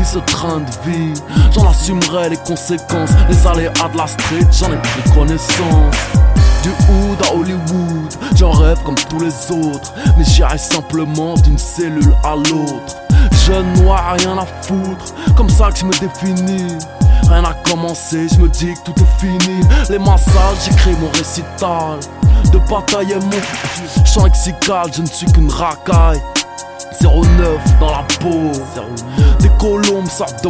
ce train de vie. J'en assumerai les conséquences, les aléas de la street, j'en ai pris connaissance. Du hood à Hollywood, j'en rêve comme tous les autres, mais j'irai simplement d'une cellule à l'autre. Jeune noir, rien à foutre, comme ça que je me définis. Rien à commencer, je me dis que tout est fini. Les massages, j'écris mon récital de bataille et mon chant lexical, je ne suis qu'une racaille. 09 dans la peau, des colombes sortent de